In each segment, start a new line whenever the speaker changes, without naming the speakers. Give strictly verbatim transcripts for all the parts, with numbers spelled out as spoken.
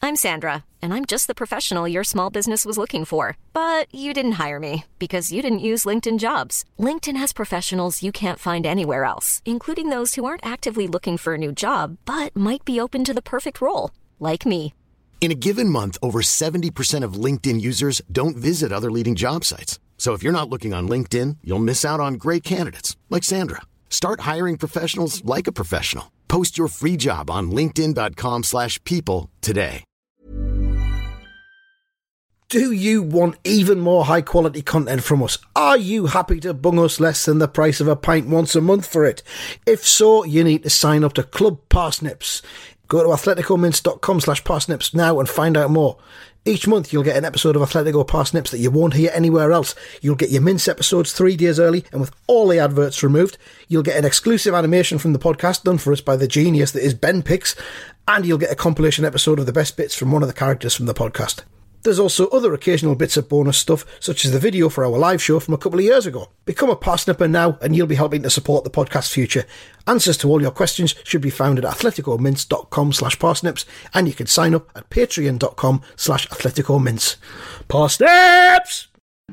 I'm Sandra, and I'm just the professional your small business was looking for. But you didn't hire me because you didn't use LinkedIn Jobs. LinkedIn has professionals you can't find anywhere else, including those who aren't actively looking for a new job, but might be open to the perfect role, like me.
In a given month, over seventy percent of LinkedIn users don't visit other leading job sites. So if you're not looking on LinkedIn, you'll miss out on great candidates like Sandra. Start hiring professionals like a professional. Post your free job on linkedin.com slash people today.
Do you want even more high quality content from us? Are you happy to bung us less than the price of a pint once a month for it? If so, you need to sign up to Club Parsnips. Go to athleticomints.com slash parsnips now and find out more. Each month you'll get an episode of Athletico Parsnips that you won't hear anywhere else. You'll get your Mints episodes three days early and with all the adverts removed. You'll get an exclusive animation from the podcast done for us by the genius that is Ben Pix. And you'll get a compilation episode of the best bits from one of the characters from the podcast. There's also other occasional bits of bonus stuff, such as the video for our live show from a couple of years ago. Become a Parsnipper now and you'll be helping to support the podcast's future. Answers to all your questions should be found at athleticomints.com slash parsnips and you can sign up at patreon.com slash athleticomints. Parsnips!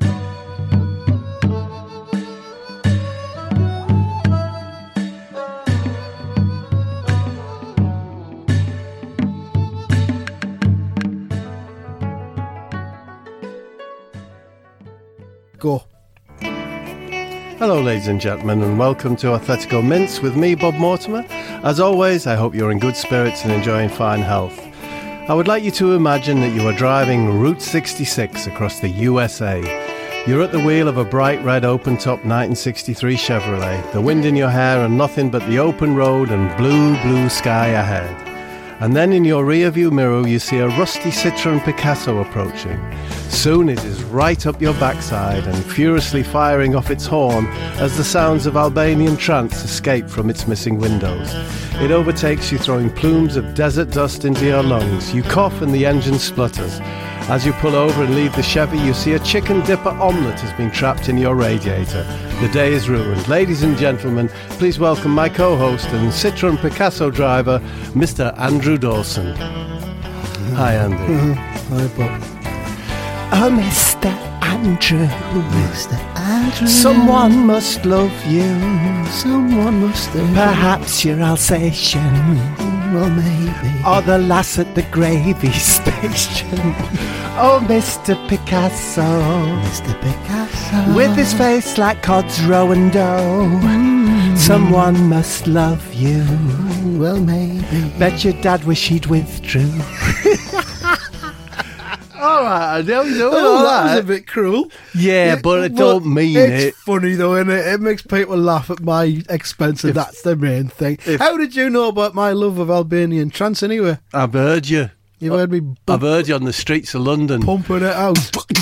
Go.
Hello ladies and gentlemen and welcome to Athletico Mints with me, Bob Mortimer. As always, I hope you're in good spirits and enjoying fine health. I would like you to imagine that you are driving Route sixty-six across the U S A. You're at the wheel of a bright red open-top nineteen sixty-three Chevrolet, the wind in your hair and nothing but the open road and blue, blue sky ahead. And then in your rear-view mirror you see a rusty Citroën Picasso approaching. Soon it is right up your backside and furiously firing off its horn as the sounds of Albanian trance escape from its missing windows. It overtakes you throwing plumes of desert dust into your lungs. You cough and the engine splutters. As you pull over and leave the Chevy, you see a chicken dipper omelette has been trapped in your radiator. The day is ruined. Ladies and gentlemen, please welcome my co-host and Citroën Picasso driver, Mister Andrew Dawson. Hi, Andy.
Hi, Bob.
Oh, Mister Andrew.
Mister Andrew.
Someone must love you.
Someone must love you.
Perhaps you're Alsatian.
Well, maybe.
Or the lass at the gravy station. Oh, Mister Picasso.
Mister Picasso.
With his face like cod's roe and dough. Mm. Someone must love you.
Well, maybe.
Bet your dad wish he'd withdrew. Alright, I don't know.
Oh, that was a bit cruel.
Yeah,
it,
but I don't mean
it's
it.
It's funny though, isn't it? It makes people laugh at my expense, and if, that's the main thing. If, How did you know about my love of Albanian trance anyway?
I've heard you.
You've heard me bump,
I've heard you on the streets of London.
Pumping it out.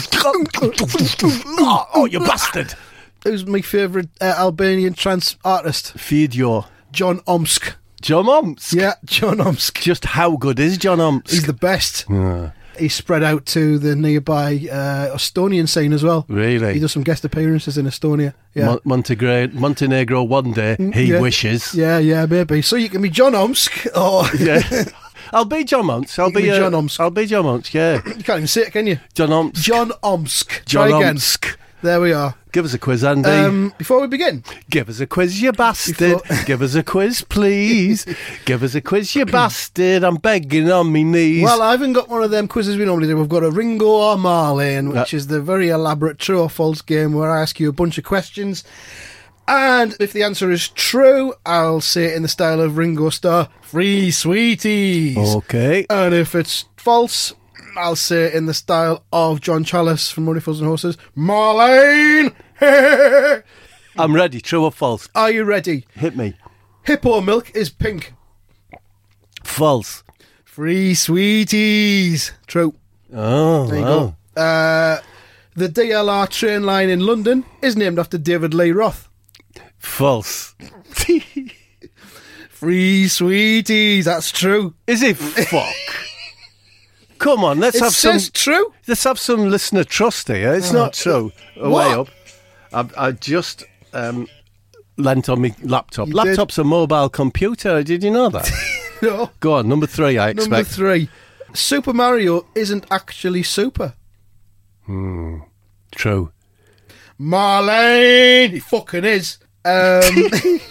oh, oh, you bastard.
Who's my favourite uh, Albanian trance artist?
Feed-your.
John Omsk.
John Omsk?
Yeah, John Omsk.
Just how good is John Omsk?
He's the best.
Yeah.
He's spread out to the nearby uh, Estonian scene as well.
Really?
He does some guest appearances in Estonia. Yeah.
Mon- Montenegro, Montenegro one day, he
yeah.
wishes.
Yeah, yeah, maybe. So you can be John Omsk or...
yeah. I'll be John Omsk. I'll be,
be
uh,
John Omsk.
I'll be John Omsk, yeah.
You can't even say it, can you?
John Omsk.
John Omsk.
John
Try again.
Omsk.
There we are.
Give us a quiz, Andy.
Um, before we begin.
Give us a quiz, you bastard.
Before...
Give us a quiz, please. Give us a quiz, you bastard. I'm begging on me knees.
Well, I haven't got one of them quizzes we normally do. We've got a Ringo or Marlene, which uh, is the very elaborate true or false game where I ask you a bunch of questions. And if the answer is true, I'll say it in the style of Ringo Starr, free sweeties.
Okay.
And if it's false, I'll say it in the style of John Challis from Money, Fools and Horses, Marlene.
I'm ready, true or false?
Are you ready?
Hit me.
Hippo milk is pink.
False.
Free sweeties. True.
Oh,
there you
wow.
go. Uh, the D L R train line in London is named after David Lee Roth.
False.
Free sweeties. That's true.
Is it? Fuck. Come on, let's
it
have some.
It's true.
Let's have some listener trust here. It's uh, not true. Oh, way up. I, I just um, lent on my laptop.
You
Laptop's did. a mobile computer. Did you know that?
No.
Go on, number three. I expect.
Number three. Super Mario isn't actually super.
Hmm. True.
Marlene! He fucking is. Um,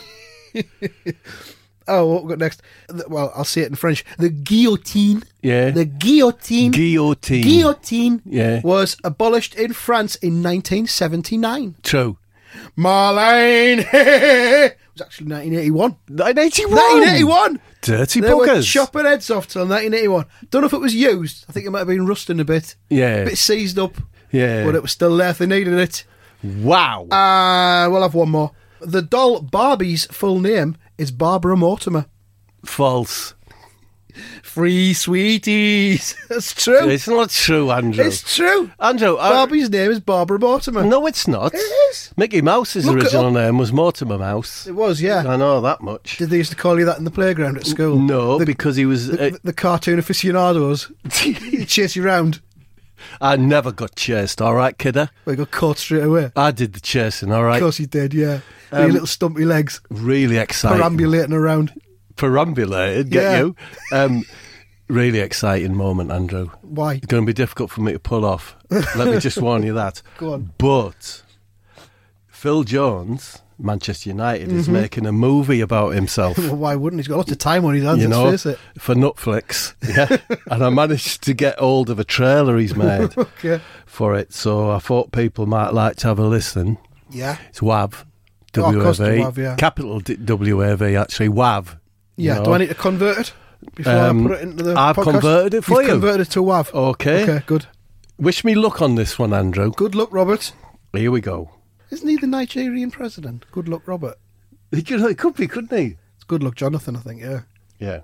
oh, what we got next? Well, I'll say it in French. The guillotine.
Yeah.
The guillotine.
Guillotine.
Guillotine
Yeah.
was abolished in France in nineteen seventy-nine.
True.
Marlene! It was actually nineteen eighty-one.
nineteen eighty-one.
nineteen eighty-one!
Dirty
They were
buggers.
chopping heads off till nineteen eighty-one. Don't know if it was used. I think it might have been rusting a bit.
Yeah.
A bit seized up.
Yeah.
But it was still there if they needed it.
Wow.
Uh, we'll have one more. The doll Barbie's full name is Barbara Mortimer.
False.
Free sweeties. That's true.
It's not true, Andrew.
It's true.
Andrew, I-
Barbie's name is Barbara Mortimer.
No, it's not.
It is.
Mickey Mouse's
Look it
original
up.
name was Mortimer Mouse.
It was, yeah.
I know that much.
Did they used to call you that in the playground at school?
No,
the,
because he was...
the,
uh,
the cartoon aficionados. He'd chase you round.
I never got chased, all right, kidder?
Well, you got caught straight away.
I did the chasing, all right?
Of course you did, yeah. With
Um,
your little stumpy legs
Really exciting.
perambulating around.
Perambulated, get
Yeah.
you? Um, really exciting moment, Andrew.
Why?
It's going to be difficult for me to pull off. Let me just warn you that.
Go on.
But Phil Jones, Manchester United, is
Mm-hmm.
making a movie about himself.
Well, why wouldn't he? He's got lots of time on his hands,
You know,
let's face it.
for Netflix. Yeah. And I managed to get hold of a trailer he's made
Okay.
for it. So I thought people might like to have a listen.
Yeah.
It's W A V.
Oh, of
W A
course
V.
the W A V, yeah.
Capital D- W A V, actually. W A V. you
Yeah.
know.
Do I need to convert it before
Um,
I put it into the
I've
podcast?
converted it for
You've
you.
converted it to W A V.
Okay.
Okay, good.
Wish me luck on this one, Andrew.
Good luck, Robert.
Here we go.
Isn't he the Nigerian president? Good luck, Robert.
It could, it could be, couldn't he?
It's good luck, Jonathan, I think, yeah.
Yeah.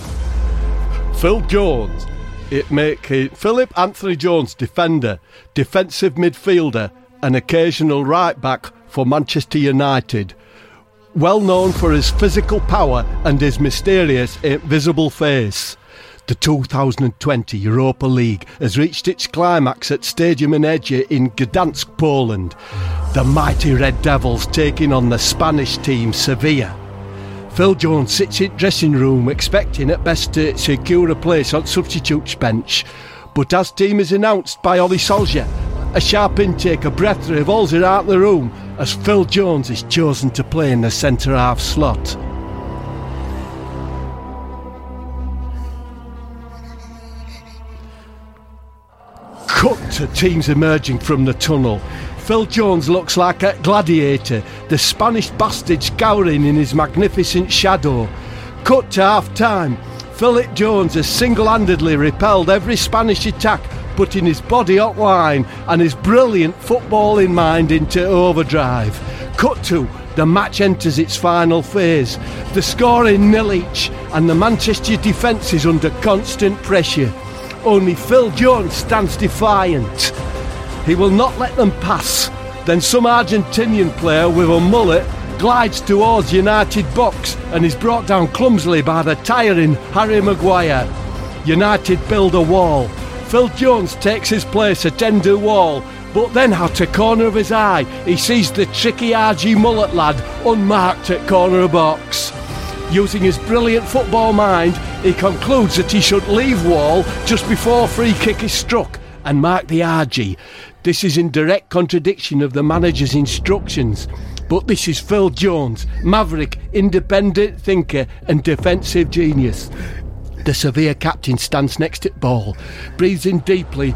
Phil Jones. It make it Philip Anthony Jones, defender, defensive midfielder, and occasional right back for Manchester United. Well known for his physical power and his mysterious, invisible face. The two thousand twenty Europa League has reached its climax at Stadium Energia in Gdansk, Poland. The mighty Red Devils taking on the Spanish team Sevilla. Phil Jones sits in dressing room expecting at best to secure a place on substitutes bench. But as team is announced by Oli Solskjaer, a sharp intake of breath revolves around the room as Phil Jones is chosen to play in the centre-half slot. Cut to teams emerging from the tunnel. Phil Jones looks like a gladiator, the Spanish bastard scouring in his magnificent shadow. Cut to half-time. Philip Jones has single-handedly repelled every Spanish attack, putting his body hotline and his brilliant footballing mind into overdrive. Cut to, the match enters its final phase. The score in nil each, and the Manchester defence is under constant pressure. Only Phil Jones stands defiant. He will not let them pass. Then some Argentinian player with a mullet glides towards United box and is brought down clumsily by the tiring Harry Maguire. United build a wall. Phil Jones takes his place at end of wall, but then out of corner of his eye he sees the tricky R G mullet lad unmarked at corner of box. Using his brilliant football mind, he concludes that he should leave wall just before free kick is struck and mark the R G. This is in direct contradiction of the manager's instructions. But this is Phil Jones, maverick, independent thinker and defensive genius. The Sevilla captain stands next to the ball, breathes in deeply.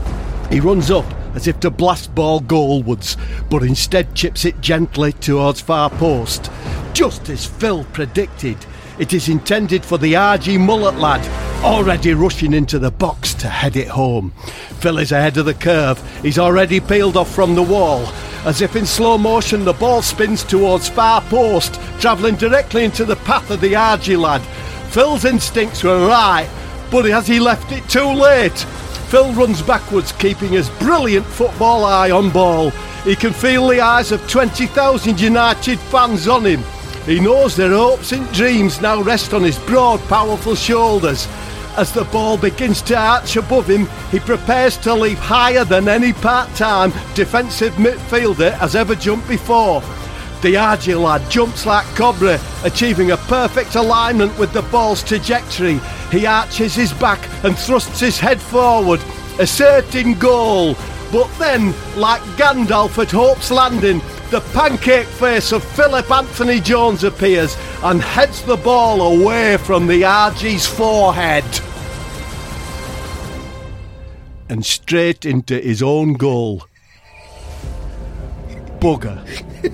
He runs up as if to blast ball goalwards, but instead chips it gently towards far post. Just as Phil predicted, it is intended for the R G mullet lad, already rushing into the box to head it home. Phil is ahead of the curve. He's already peeled off from the wall. As if in slow motion, the ball spins towards far post, travelling directly into the path of the R G lad. Phil's instincts were right, but has he left it too late? Phil runs backwards, keeping his brilliant football eye on ball. He can feel the eyes of twenty thousand United fans on him. He knows their hopes and dreams now rest on his broad, powerful shoulders. As the ball begins to arch above him, he prepares to leap higher than any part-time defensive midfielder has ever jumped before. The R G lad jumps like Cobra, achieving a perfect alignment with the ball's trajectory. He arches his back and thrusts his head forward, asserting goal. But then, like Gandalf at Hope's Landing, the pancake face of Philip Anthony Jones appears and heads the ball away from the R G's forehead. And straight into his own goal. Bugger.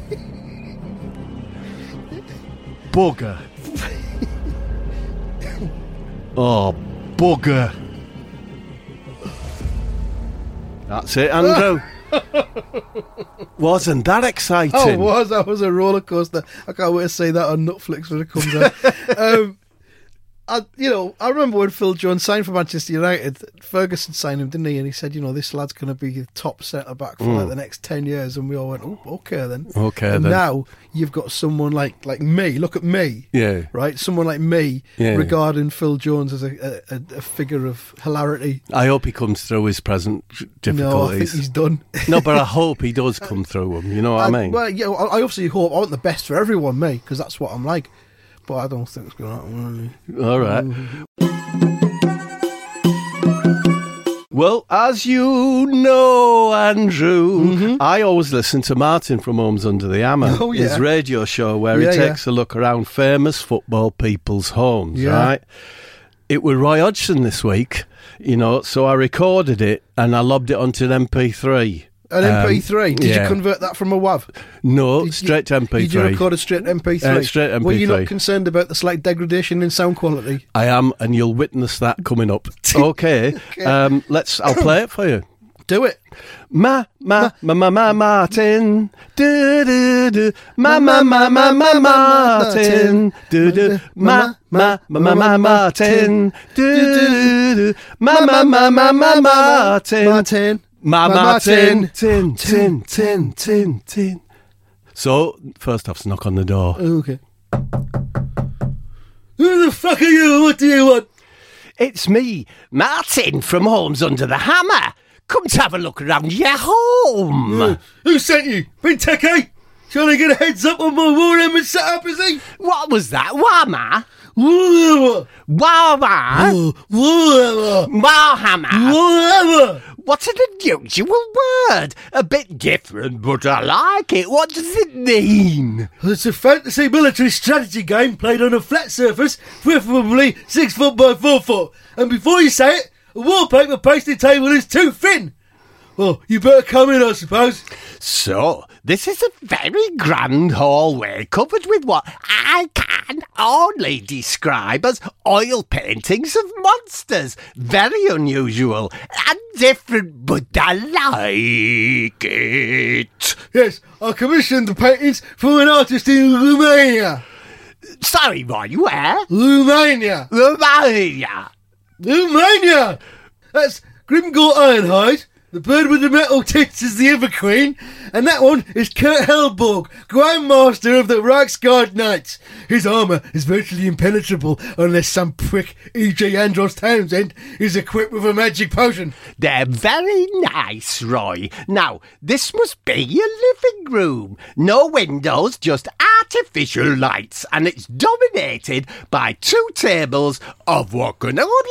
Bugger. Oh, bugger. That's it, Andrew. Wasn't that exciting?
Oh, it was. That was a roller coaster. I can't wait to see that on Netflix when it comes out. um, I, you know, I remember when Phil Jones signed for Manchester United, Ferguson signed him, didn't he? And he said, you know, this lad's going to be the top centre-back for mm. like the next ten years. And we all went, oh, okay then.
Okay
and
then.
now you've got someone like like me, look at me.
Yeah.
Right? Someone like me
yeah.
regarding Phil Jones as a, a, a figure of hilarity.
I hope he comes through his present difficulties.
No, I think he's done.
No, but I hope he does come through them. You know what I, I mean?
Well, yeah, I obviously hope, I want the best for everyone, me, because that's what I'm like. But I don't think it's going to happen, really.
All right. Well, as you know, Andrew, mm-hmm. I always listen to Martin from Homes Under the Hammer,
oh, yeah.
his radio show where
yeah,
he takes
yeah.
a look around famous football people's homes,
yeah.
right? It was Roy Hodgson this week, you know, so I recorded it and I lobbed it onto an M P three.
An M P three? Um, Did
yeah.
you convert that from a WAV?
No,
Did
straight
you,
to M P three.
Did you record it straight to M P three?
Uh, straight to M P three.
Were you not concerned about the slight degradation in sound quality?
I am, and you'll witness that coming up. Okay,
okay.
Um, let's. I'll play it for you.
Do it.
Ma, ma, ma, ma, ma, Martin. Do, do, do. Ma, ma, ma, ma, ma, Martin. Do, do. Ma, ma, ma, ma, ma, Martin. Do, do, do. Ma, ma, ma, ma, ma, Martin.
Martin.
Ma, Martin. Tin, tin, tin, tin, tin. So, first off, knock on the door.
Okay. Who the fuck are you? What do you want?
It's me, Martin from Homes Under the Hammer. Come to have a look around your home.
Uh, who sent you? Benteke? Trying to get a heads up on my Warhammer setup, is he?
What was that? Warhammer?
Warhammer.
Warhammer?
Warhammer.
Warhammer?
Warhammer.
What an unusual word. A bit different, but I like it. What does it mean?
It's a fantasy military strategy game played on a flat surface, preferably six foot by four foot. And before you say it, a wallpaper pasted table is too thin. Well, you better come in, I suppose.
So, this is a very grand hallway covered with what I can only describe as oil paintings of monsters. Very unusual and different, but I like it.
Yes, I commissioned the paintings from an artist in Romania.
Sorry, Roy, where?
Romania.
Romania.
Romania! That's Grimgor Ironhide. The bird with the metal tits is the Everqueen, and that one is Kurt Hellborg, Grand Master of the Reichsguard Knights. His armour is virtually impenetrable unless some prick, for example Andros Townsend, is equipped with a magic potion.
They're very nice, Roy. Now, this must be your living room. No windows, just artificial lights, and it's dominated by two tables of what can only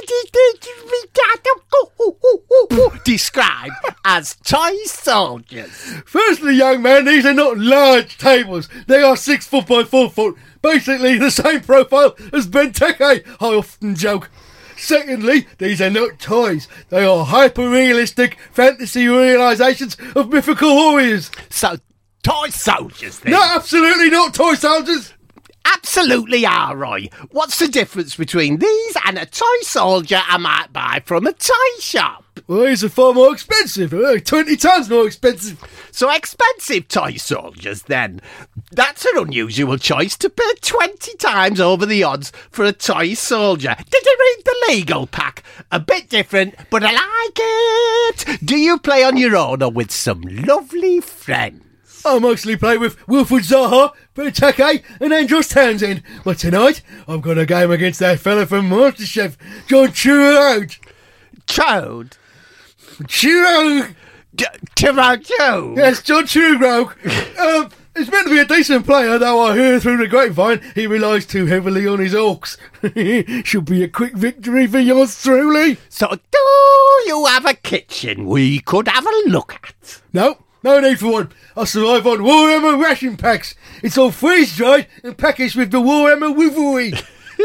described as toy soldiers.
Firstly, young man, these are not large tables. They are six foot by four foot. Basically the same profile as Benteke, I often joke. Secondly, these are not toys. They are hyper-realistic fantasy realisations of mythical warriors.
So, toy soldiers then?
No, absolutely not toy soldiers.
Absolutely are, Roy. What's the difference between these and a toy soldier I might buy from a toy shop?
Well, these are far more expensive. Uh, Twenty times more expensive.
So expensive toy soldiers, then. That's an unusual choice to pay twenty times over the odds for a toy soldier. Did you read the legal pack? A bit different, but I like it. Do you play on your own or with some lovely friends?
I mostly play with Wilfred Zaha, Benteke and Andros Townsend. But tonight, I've got a game against that fella from MasterChef, John Turturro.
Chode?
Turturro.
Turturro?
Yes, John Turturro. um, He's meant to be a decent player, though I hear through the grapevine he relies too heavily on his hawks. Should be a quick victory for yours truly.
So do you have a kitchen we could have a look at?
No, no need for one. I survive on Warhammer ration packs. It's all freeze-dried and packaged with the Warhammer Wivery.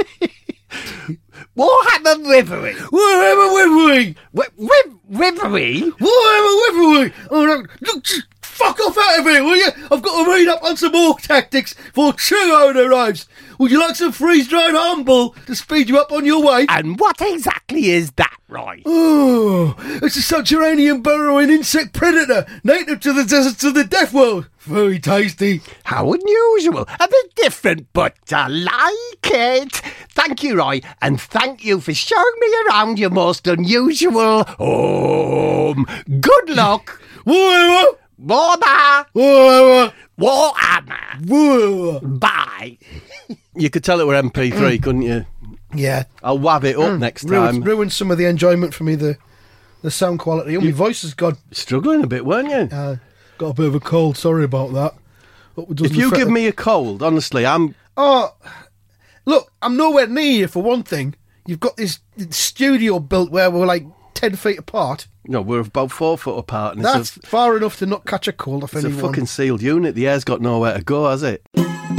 Warhammer Wivery?
Warhammer Wivery!
Wivery?
Warhammer Wivery! Oh, no, look, just fuck off out of here, will you? I've got to read up on some orc tactics before Churro arrives. Would you like some freeze-dried humble to speed you up on your way?
And what exactly is that, Roy?
Oh, it's a subterranean burrowing insect predator native to the deserts of the Death World. Very tasty.
How unusual. A bit different, but I like it. Thank you, Roy, and thank you for showing me around your most unusual home. Good luck.
Warhammer!
Warhammer!
Warhammer!
Warhammer!
Warhammer!
Bye.
You could tell it were M P three, couldn't you?
Yeah.
I'll wav it up next time.
Ruined, ruined some of the enjoyment for me, the the sound quality. Oh, my voice has got...
Struggling a bit, weren't you?
Uh, got a bit of a cold, sorry about that.
If you give me a cold, honestly, I'm...
Oh, look, I'm nowhere near you, for one thing. You've got this studio built where we're like ten feet apart.
No, we're about four foot apart. And
That's
it's a,
far enough to not catch a cold off
it's
anyone.
a fucking sealed unit. The air's got nowhere to go, has it?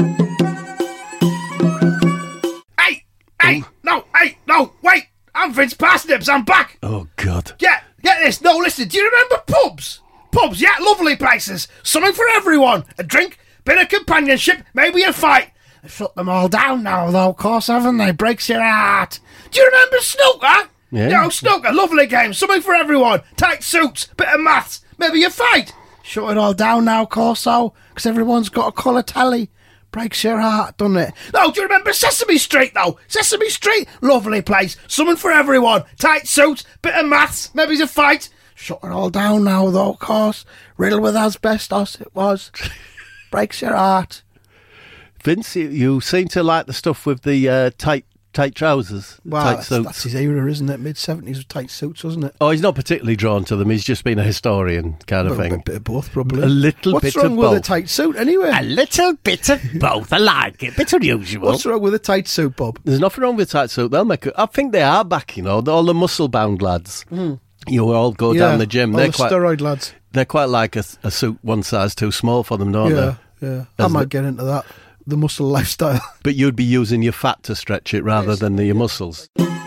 Hey! Hey! No! Hey! No! Wait! I'm Vince Parsnips. I'm back!
Oh, God.
Yeah! Get this! No, listen. Do you remember pubs? Pubs, yeah, lovely places. Something for everyone. A drink, bit of companionship, maybe a fight. They've shut them all down now, though, of course, haven't they? Breaks your heart. Do you remember snooker?
Yeah.
You know, snooker, lovely game, something for everyone. Tight suits, bit of maths, maybe a fight. Shut it all down now, Corso, because everyone's got a colour telly. Breaks your heart, doesn't it? No, do you remember Sesame Street, though? Sesame Street, lovely place, something for everyone. Tight suits, bit of maths, maybe a fight. Shut it all down now, though, of course. Riddled with asbestos, it was. Breaks your heart.
Vince, you, you seem to like the stuff with the uh, tight tight trousers,
Well,
tight
that's,
suits.
that's his era, isn't it? mid-seventies with tight suits, wasn't it?
Oh, he's not particularly drawn to them. He's just been a historian kind of
Well,
thing.
A bit of both, probably.
A little
What's
bit
wrong
of
with a
both.
tight suit, anyway?
A little bit of both. I like it. Bit unusual.
What's wrong with a tight suit, Bob?
There's nothing wrong with a tight suit. They'll make it. I think they are back, you know, all the muscle-bound lads.
Mm.
You all go
Yeah,
down the gym.
all
They're
the
quite,
steroid lads.
they're quite like a, a suit one size too small for them, don't
Yeah,
they?
yeah. I
As
might
the-
get into that. The muscle lifestyle.
But you'd be using your fat to stretch it rather than the, your muscles.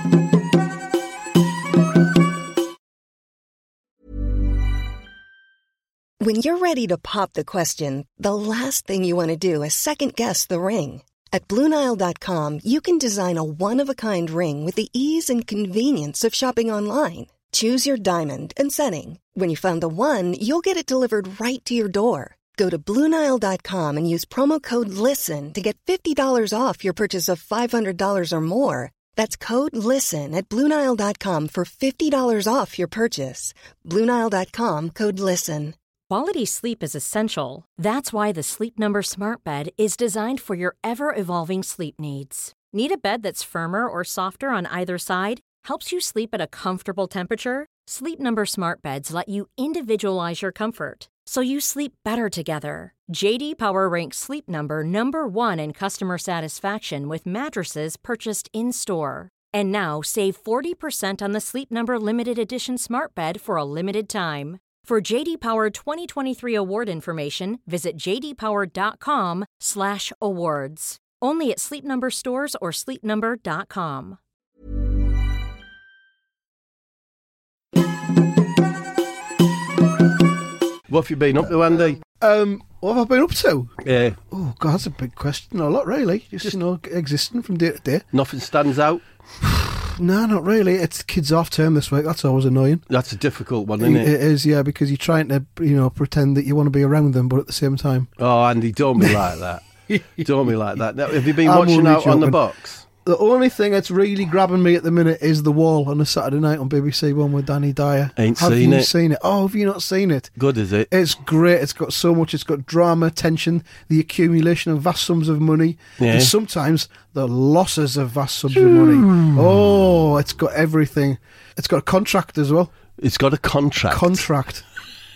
When you're ready to pop the question, the last thing you want to do is second-guess the ring. At Blue Nile dot com, you can design a one-of-a-kind ring with the ease and convenience of shopping online. Choose your diamond and setting. When you find the one, you'll get it delivered right to your door. Go to Blue Nile dot com and use promo code LISTEN to get fifty dollars off your purchase of five hundred dollars or more. That's code LISTEN at Blue Nile dot com for fifty dollars off your purchase. Blue Nile dot com, code LISTEN.
Quality sleep is essential. That's why the Sleep Number Smart Bed is designed for your ever-evolving sleep needs. Need a bed that's firmer or softer on either side? Helps you sleep at a comfortable temperature? Sleep Number Smart Beds let you individualize your comfort, so you sleep better together. J D Power ranks Sleep Number number one in customer satisfaction with mattresses purchased in-store. And now save forty percent on the Sleep Number Limited Edition Smart Bed for a limited time. For J D Power twenty twenty-three award information, visit j d power dot com slash awards. Only at Sleep Number stores or sleep number dot com.
What have you been up to, Andy?
Um, what have I been up to?
Yeah.
Oh, God, that's a big question. A lot, really. Just, you know, existing from day to day.
Nothing stands out?
No, not really. It's kids' half term this week. That's always annoying.
That's a difficult one, isn't
It
it?
is, yeah, because you're trying to, you know, pretend that you want to be around them, but at the same time.
Oh, Andy, don't be like that. Don't be like that. Now, have you been
I'm
watching
only
out on the
joking.
box?
The only thing that's really grabbing me at the minute is The Wall on a Saturday night on B B C One with Danny Dyer.
Ain't
have
seen
you
it.
seen it? Oh, have you not seen it?
Good, is it?
It's great. It's got so much. It's got drama, tension, the accumulation of vast sums of money,
Yeah.
and sometimes the losses of vast sums of money. Oh, it's got everything. It's got a contract as well.
It's got a contract.
Contract.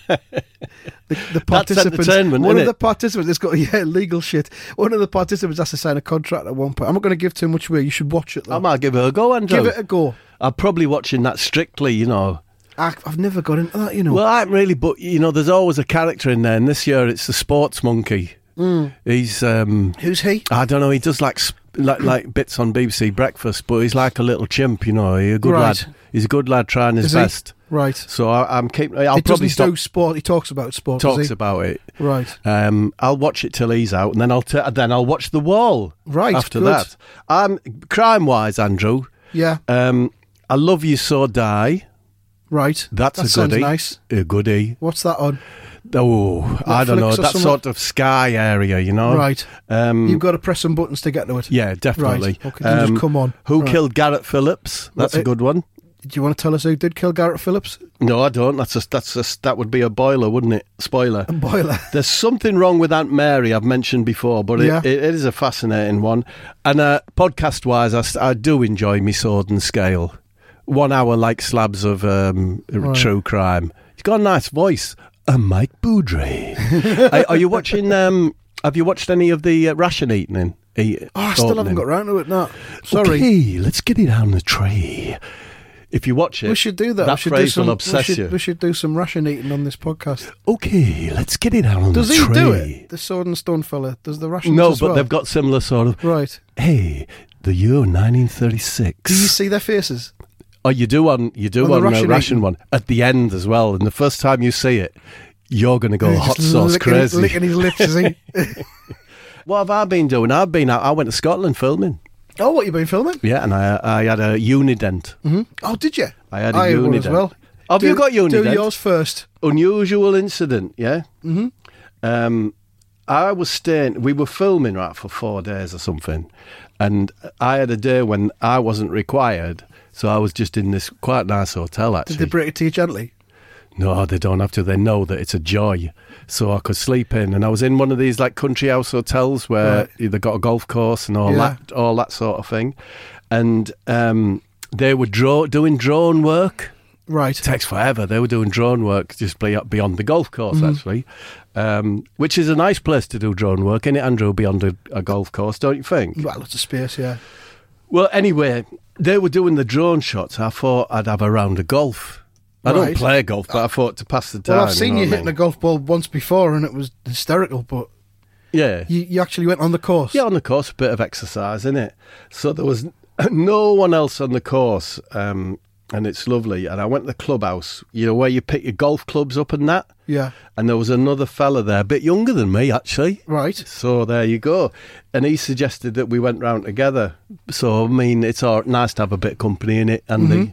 the, the participants,
entertainment,
one
isn't
of the
it?
participants, it's got yeah legal shit. One of the participants has to sign a contract at one point. I'm not going to give too much away. You should watch it. Though.
I might give it a go, Andrew.
Give it a go.
I'm probably watching that strictly, you know.
I, I've never got into that, you know.
Well, I'm really, but you know, there's always a character in there, and this year it's the sports monkey.
Mm.
He's um,
Who's he?
I don't know. He does like sp- like like bits on B B C Breakfast, but he's like a little chimp, you know. He's a good
Right.
lad. He's a good lad trying his
Is he?
best.
Right.
So I, I'm keep. I'll
He
probably
doesn't
stop.
do sport. He talks about sport. does
Talks
he?
about it.
Right.
Um, I'll watch it till he's out, and then I'll t- then I'll watch The Wall.
Right,
after
good.
that. Um, crime wise, Andrew.
Yeah.
Um, I Love You So Die.
Right.
That's
that
a
sounds
goodie.
nice.
A goodie.
What's that on?
Oh, I don't know.
Netflix or
That
something?
sort of Sky area, you know.
Right.
Um,
You've got to press some buttons to get to it.
yeah, definitely.
Right. Okay. Then
Um,
just come on.
Who
Right.
killed Garrett Phillips? That's
Well,
a good one.
Do you want to tell us who did kill Garrett Phillips?
No, I don't. That's a, that's a, that would be a boiler, wouldn't it? Spoiler.
A boiler.
There's something wrong with Aunt Mary I've mentioned before, but
Yeah.
it, it, it is a fascinating one. And uh, podcast-wise, I, s- I do enjoy me Sword and Scale. One hour like slabs of um,
Right.
true crime. He's got a nice voice. A Mike Boudry. are, are you watching? Um, have you watched any of the uh, ration eating? Eat,
Oh, I still haven't
opening?
got round to it. No. Sorry.
Okay, let's get it on the tray. If you watch it,
We should do that.
That
we should
phrase
do some,
will obsess
we should,
you.
We should do some ration eating on this podcast.
Okay, let's get it on
Does
the
he
tray.
do it? The Sword and Stone fella does the rations
No,
as
but
well?
they've got similar sort of.
Right.
Hey, the year nineteen thirty-six.
Do you see their faces?
Oh, you do on you do
On
on,
the
the
ration
ration
eating.
one at the end as well. And the first time you see it, you're going to go
He's
hot
just
sauce
licking,
crazy.
licking his lips, is he?
What have I been doing? I've been out. I went to Scotland filming.
Oh, what you been filming?
Yeah, and I I had a Unident.
Mm-hmm. Oh, did you?
I had a
I had one
Unident.
as well.
Have
do,
you got Unident?
Do yours first.
Unusual incident, yeah. Mm-hmm. Um, I was staying. We were filming right for four days or something, and I had a day when I wasn't required, so I was just in this quite nice hotel.
Did
Actually,
they break it to you gently?
no, they don't have to. They know that it's a joy, so I could sleep in. And I was in one of these like country house hotels where
Right.
they've got a golf course and all
Yeah.
that, all that sort of thing, and um, they were draw- doing drone work.
Right.
It takes forever. They were doing drone work just be- beyond the golf course,
Mm-hmm.
actually, um, which is a nice place to do drone work, isn't it, Andrew, beyond a, a golf course, don't you think?
Well, lots of space, yeah.
Well, anyway, they were doing the drone shots. I thought I'd have a round of golf. I don't
Right.
play golf, but I thought to pass the time.
Well, I've seen
know
you
what I
hitting a
mean?
golf ball once before and it was hysterical, but
Yeah.
you, you actually went on the course.
Yeah, on the course, a bit of exercise, innit? So there was no one else on the course, um, and it's lovely. And I went to the clubhouse, you know, where you pick your golf clubs up and that.
Yeah.
And there was another fella there, a bit younger than me, actually.
Right.
So there you go. And he suggested that we went round together. So, I mean, it's all nice to have a bit of company in it, Andy.
Mm-hmm.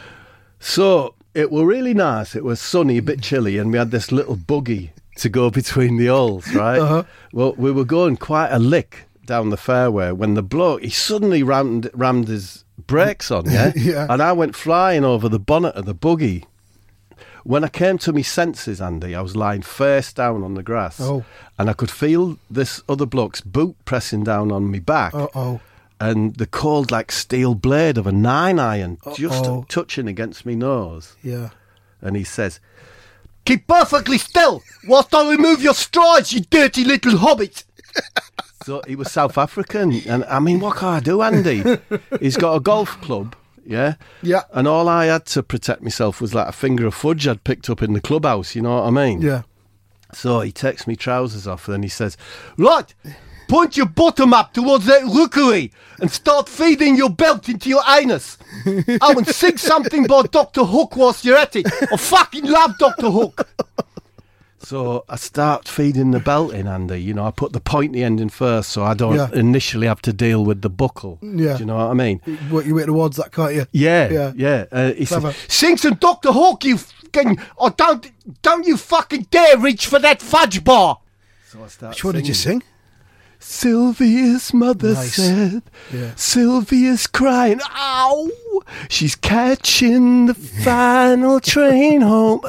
So it were really nice. It was sunny, a bit chilly, and we had this little buggy to go between the holes, right?
Uh-huh.
Well, we were going quite a lick down the fairway when the bloke, he suddenly rammed, rammed his brakes on, yeah?
Yeah.
And I went flying over the bonnet of the buggy. When I came to my senses, Andy, I was lying face down on the grass.
Oh.
And I could feel this other bloke's boot pressing down on me back.
Uh-oh.
And the cold, like, steel blade of a nine iron just
Uh-oh.
touching against me nose.
Yeah.
And he says,
Keep perfectly still whilst I remove your strides, you dirty little hobbit.
so he was South African. And I mean, what can I do, Andy? He's got a golf club, yeah?
Yeah.
And all I had to protect myself was like a finger of fudge I'd picked up in the clubhouse, you know what I mean?
Yeah.
So he takes me trousers off and he says,
Right, point your bottom up towards that rookery and start feeding your belt into your anus. Oh, and sing something by Doctor Hook whilst you're at it. I fucking love Doctor Hook.
So I start feeding the belt in, Andy. You know, I put the pointy end in first so I don't
Yeah.
initially have to deal with the buckle.
Yeah.
Do you know what I mean?
Work your way towards that, can't you?
Yeah,
Yeah.
yeah. Uh, he
Clever.
says,
Sing some Doctor Hook, you fucking... Oh, don't, don't you fucking dare reach for that fudge bar.
so I start
Which one did you
singing.
sing?
Sylvia's mother
Nice.
said,
Yeah.
Sylvia's crying, ow, she's catching the final train home,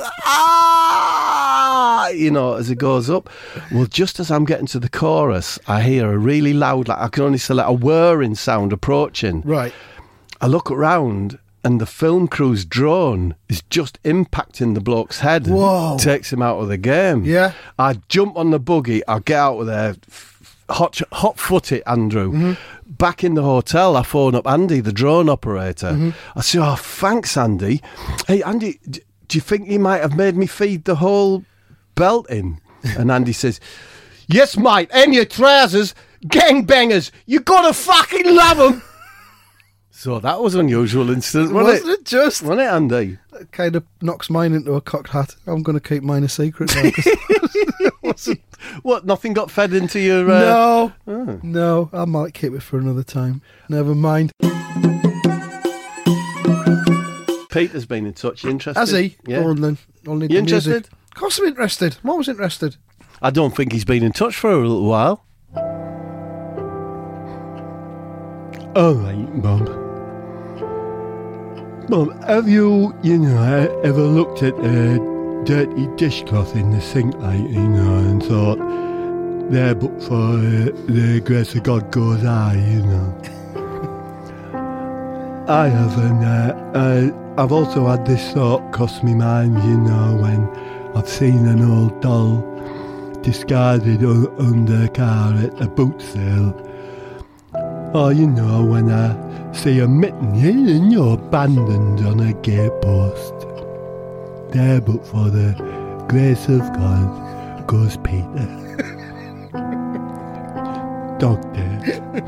ah, you know, as it goes up. Well, just as I'm getting to the chorus, I hear a really loud, like I can only select a whirring sound approaching.
Right.
I look around and the film crew's drone is just impacting the bloke's head.
Whoa.
And takes him out of the game.
Yeah.
I jump on the buggy, I get out of there, hot, hot foot it, Andrew.
Mm-hmm.
Back in the hotel, I phone up Andy, the drone operator.
Mm-hmm.
I say, oh, thanks, Andy. Hey, Andy, d- do you think you might have made me feed the whole belt in? And Andy says, yes, mate, and your trousers, gangbangers, you gotta fucking love them. So that was an unusual incident, wasn't,
Wasn't it just?
Wasn't it, Andy?
That kind of knocks mine into a cocked hat. I'm going to keep mine a secret now. 'Cause it wasn't.
What, nothing got fed into your... Uh...
No,
Oh.
no, I might keep it for another time. Never mind.
Peter's been in touch. You interested?
Has he?
Yeah.
Go on then. I'll need
You
the music.
interested?
Of course I'm interested. I'm always interested.
I don't think he's been in touch for a little while.
All right, Bob. Bob, have you, you know, ever looked at a dirty dishcloth in the sink, like, you know, and thought, there, but for uh, the grace of God goes I, you know? I have, and uh, uh, I've also had this thought cross my mind, you know, when I've seen an old doll discarded u- under a car at a boot sale. Or, you know, when I see a mitten, you know, abandoned on a gatepost. There, but for the grace of God, goes Peter. Dog dead.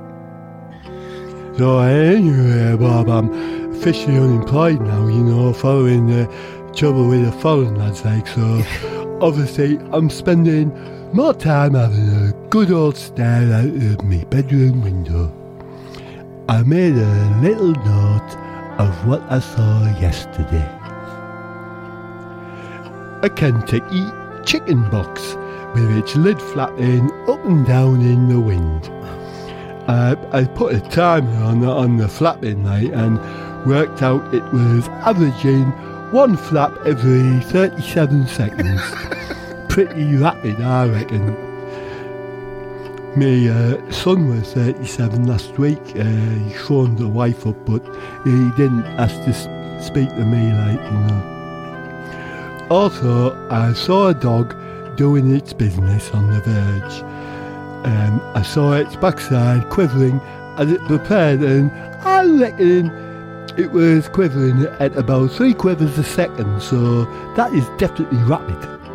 So anyway, Bob, I'm officially unemployed now, you know, following the trouble with the foreign lads, like, so obviously I'm spending more time having a good old stare out of my bedroom window. I made a little note of what I saw yesterday. A Kentucky chicken box with its lid flapping up and down in the wind. Uh, I put a timer on the, on the flapping light and worked out it was averaging one flap every thirty-seven seconds. Pretty rapid, I reckon. My uh, son was thirty-seven last week. Uh, he phoned the wife up, but he didn't ask to s- speak to me, like, you know. Also, I saw a dog doing its business on the verge. Um, I saw its backside quivering as it prepared, and I reckon it was quivering at about three quivers a second, so that is definitely rapid.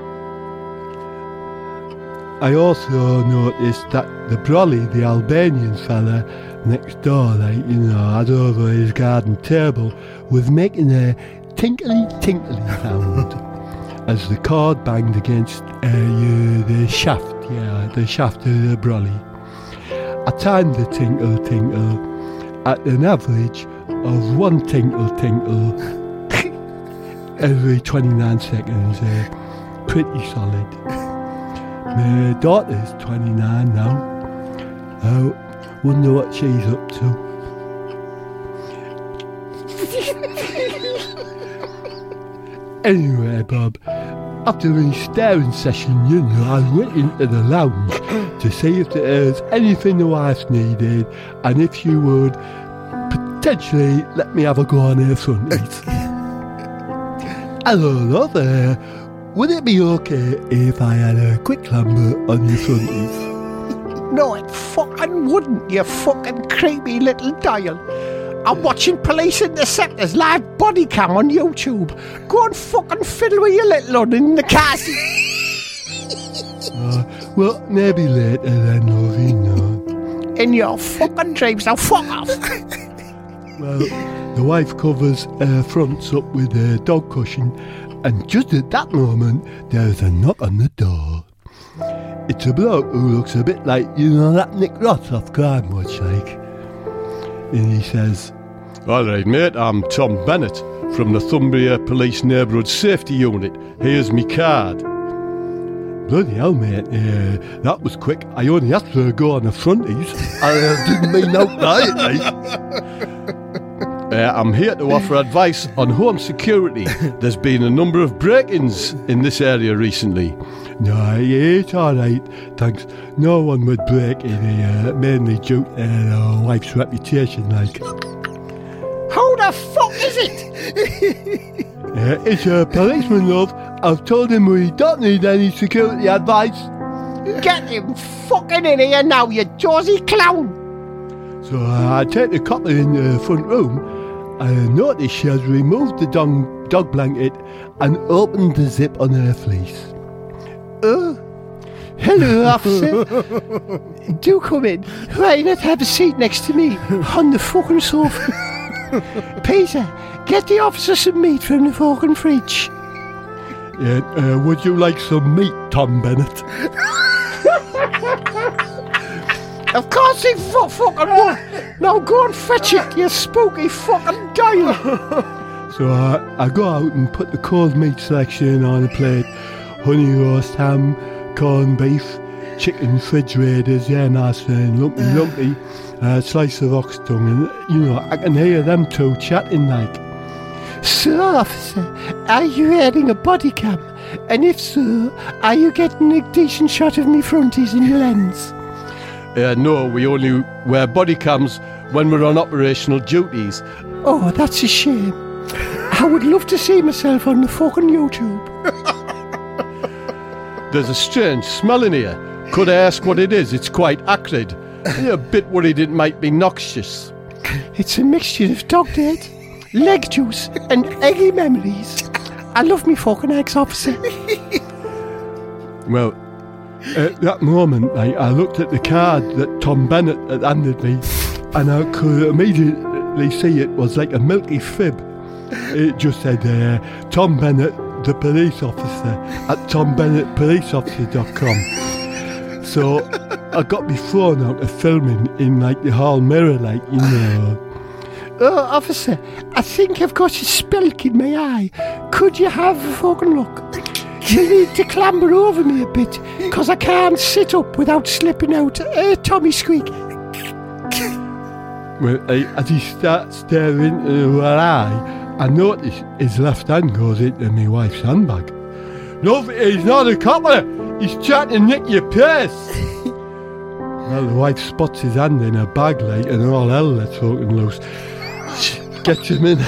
I also noticed that the brolly, the Albanian fella next door, like, you know, had over his garden table, was making a tinkly tinkly sound as the cord banged against uh, you, the shaft, yeah, the shaft of the brolly. I timed the tinkle tinkle at an average of one tinkle tinkle every twenty-nine seconds, uh, pretty solid. My daughter's twenty-nine now. I wonder what she's up to. Anyway, Bob, after a staring session, you know, I went into the lounge to see if there's anything the wife needed and if she would potentially let me have a go on her fronties. Hello there. Would it be okay if I had a quick clamber on your fronties?
No, it fucking wouldn't, you fucking creepy little dial. I'm watching Police Interceptors live body cam on YouTube. Go and fucking fiddle with your little one in the car seat.
uh, well, maybe later then, love, you know.
In your fucking dreams, now fuck off.
Well, the wife covers her fronts up with her dog cushion, and just at that moment, there's a knock on the door. It's a bloke who looks a bit like, you know, that Nick Ross off Crime Watch, like. And he says,
All right, mate, I'm Tom Bennett from the Thumbria Police Neighbourhood Safety Unit. Here's me card.
bloody hell, mate, uh, that was quick. I only asked for a go on the fronties. I uh, didn't mean out that, like.
Uh, I'm here to offer advice on home security. There's been a number of break-ins in this area recently.
No, it's all right, thanks. No one would break in here, mainly due to their wife's reputation, like.
Who the the fuck is it?
Uh, it's a policeman, love. I've told him we don't need any security advice.
Get him fucking in here now, you dozy clown.
So uh, I take the copper in the front room. I notice she has removed the dog, dog blanket and opened the zip on her fleece.
Oh, hello, officer. Do come in. Why not have a seat next to me on the fucking sofa? Peter, get the officer some meat from the fucking fridge.
Yeah, uh, would you like some meat, Tom Bennett?
Of course he fu- fucking would. Now go and fetch it, you spooky fucking guy.
So uh, I go out and put the cold meat selection on a plate. Honey roast ham, corned beef, chicken fridge raiders, yeah, nice and lumpy lumpy, a slice of ox tongue, and you know, I can hear them two chatting like.
So, officer, are you wearing a body cam? And if so, are you getting a decent shot of me fronties in your lens?
Uh, no, we only wear body cams when we're on operational duties.
Oh, that's a shame. I would love to see myself on the fucking YouTube.
There's a strange smell in here. Could I ask what it is? It's quite acrid. I'm a bit worried it might be noxious.
It's a mixture of dog dirt, leg juice and eggy memories. I love me fucking eggs, officer.
Well, at that moment, like, I looked at the card that Tom Bennett had handed me, and I could immediately see it was like a milky fib. It just said, uh, Tom Bennett, the police officer, at tom bennett police officer dot com. So I got me phone out of filming in like the hall mirror, like, you know.
Oh, officer, I think I've got a spelk in my eye. Could you have a fucking look? You need to clamber over me a bit, because I can't sit up without slipping out. Uh, Tommy Squeak.
Well, I, as he starts staring into her eye, I notice his left hand goes into my wife's handbag. Love, he's not a copper. He's trying to nick your purse. Well, the wife spots his hand in her bag, like, and all hell lets fucking loose. She gets him in.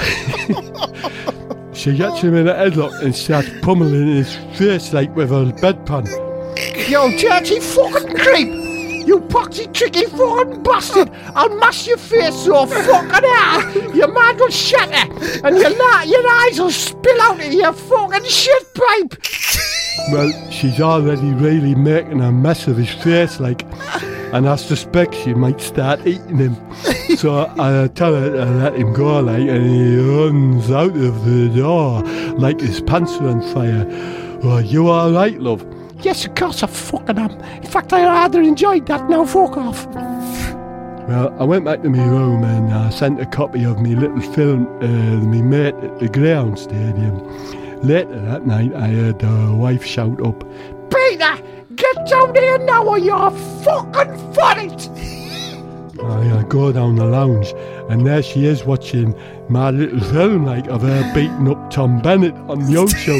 She gets him in a headlock and starts pummeling his face, like, with her bedpan.
You dirty fucking creep! You poxy tricky fucking bastard! I'll mash your face so fucking hard your mind will shatter and your, la- your eyes will spill out of your fucking shit pipe!
Well, she's already really making a mess of his face, like, and I suspect she might start eating him. So I tell her to let him go, like, and he runs out of the door like his pants are on fire. Oh, you alright, love?
Yes, of course I fucking am. In fact, I rather enjoyed that. Now fuck off.
Well, I went back to my room and I sent a copy of my little film uh, to my mate at the Greyhound Stadium. Later that night, I heard her wife shout up,
Peter, get down here now or you're fucking funny.
I, I go down the lounge and there she is watching my little film, like, of her beating up Tom Bennett on the old show.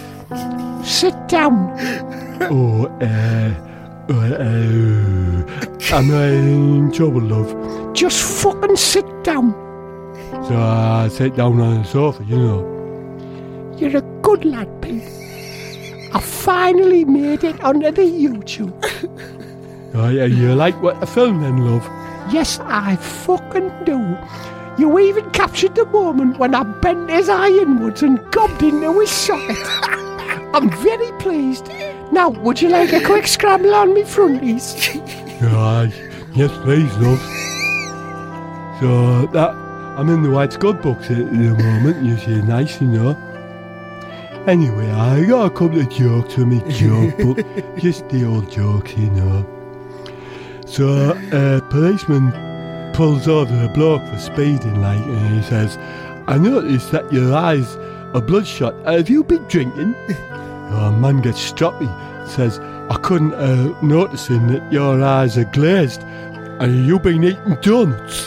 Sit down.
Oh, uh, uh, uh, am I in trouble, love?
Just fucking sit down.
So I sit down on the sofa, you know.
You're a good lad, Pete. I finally made it onto the YouTube.
Oh, yeah, you like what I filmed then, love?
Yes, I fucking do. You even captured the moment when I bent his eye inwards and gobbed into his socket. I'm very pleased. Now, would you like a quick scramble on me fronties?
Uh, yes, please, love. So that I'm in the White Scud books at the moment. You see, nice, you know. Anyway, I got a couple of jokes for me joke, but just the old jokes, you know. So a policeman pulls over a bloke for speeding, like, and he says, "I noticed that your eyes are bloodshot. Have you been drinking?" A man gets stroppy, says, "I couldn't uh, noticing that your eyes are glazed. And you been eating donuts?"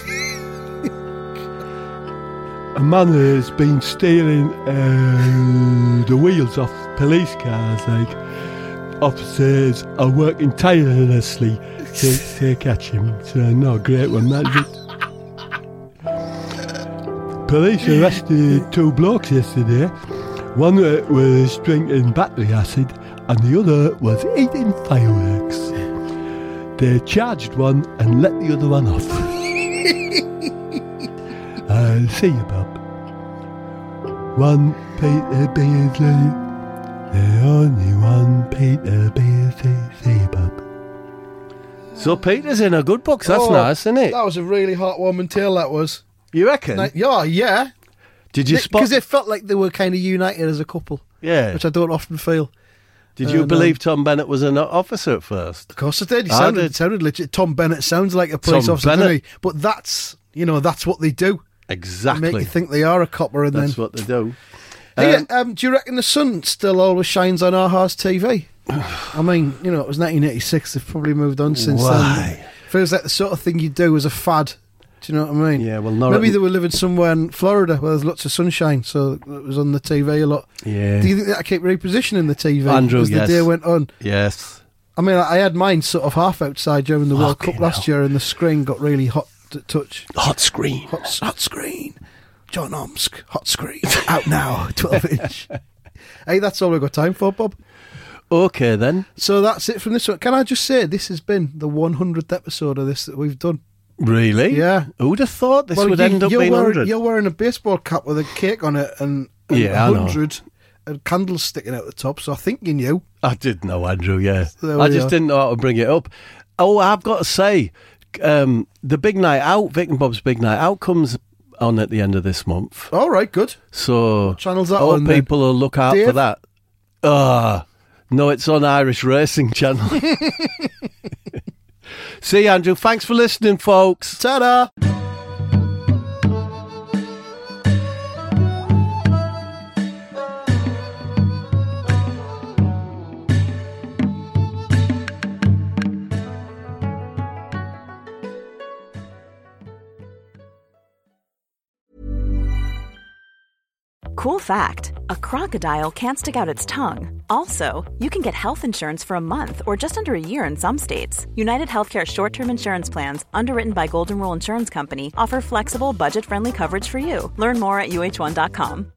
A man has been stealing uh, the wheels off police cars, like, officers are working tirelessly to, to catch him. So, no, great one, that is it. police arrested two blokes yesterday. One uh, was drinking battery acid and the other was eating fireworks. They charged one and let the other one off. I'll see you, Bob. One Peter Beardsley, the only one Peter Beardsley. See you, Bob.
So Peter's in a good box. That's
Oh,
nice, isn't it?
That was a really heartwarming tale, that was.
You reckon?
Like, yeah, yeah.
Did you spot?
Because it felt like they were kind of united as a couple,
Yeah.
which I don't often feel.
Did you
uh,
believe Tom Bennett was an officer at first?
Of course I did. He
I
sounded,
did.
sounded legit. Tom Bennett sounds like a police
Tom
officer,
Bennett.
doesn't he? But that's, you know, that's what they do.
Exactly.
They make you think they are a copper, and
That's
then.
what they do.
Hey,
Um,
um, do you reckon the sun still always shines on Aha's T V? I mean, you know, it was nineteen eighty-six. They've probably moved on since
Why?
then. Feels like the sort of thing you do as a fad. Do you know what I mean?
Yeah, well, not
Maybe
at-
they were living somewhere in Florida where there's lots of sunshine, so it was on the T V a lot.
Yeah.
Do you think that kept repositioning the T V
Andrew,
as
yes.
the day went on?
Yes.
I mean, I I had mine sort of half outside during the World
Fucking
Cup last
hell.
year, and the screen got really hot to touch.
Hot screen.
Hot, hot screen. John Omsk, hot screen. Out now, twelve inch. Hey, that's all we've got time for, Bob.
Okay, then.
So that's it from this one. Can I just say, this has been the one hundredth episode of this that we've done.
Really?
Yeah.
Who'd have thought this
Well,
would
you-
end up
you're
being
wearing,
one hundred?
You're wearing a baseball cap with a cake on it and, and
Yeah, I know.
one hundred and candles sticking out the top, so I think you knew.
I did know, Andrew, yeah.
There
I
we
just
are.
didn't know how to bring it up. Oh, I've got to say, um, the Big Night Out, Vic and Bob's Big Night Out comes on at the end of this month.
All right, good.
So
What channel's that
all
on then?
people will look out
Dave?
for that. Ah, no, it's on Irish Racing Channel. See, Andrew, thanks for listening, folks.
Ta-da!
Cool fact, a crocodile can't stick out its tongue. Also, you can get health insurance for a month or just under a year in some states. United Healthcare short-term insurance plans, underwritten by Golden Rule Insurance Company, offer flexible, budget-friendly coverage for you. Learn more at U H one dot com.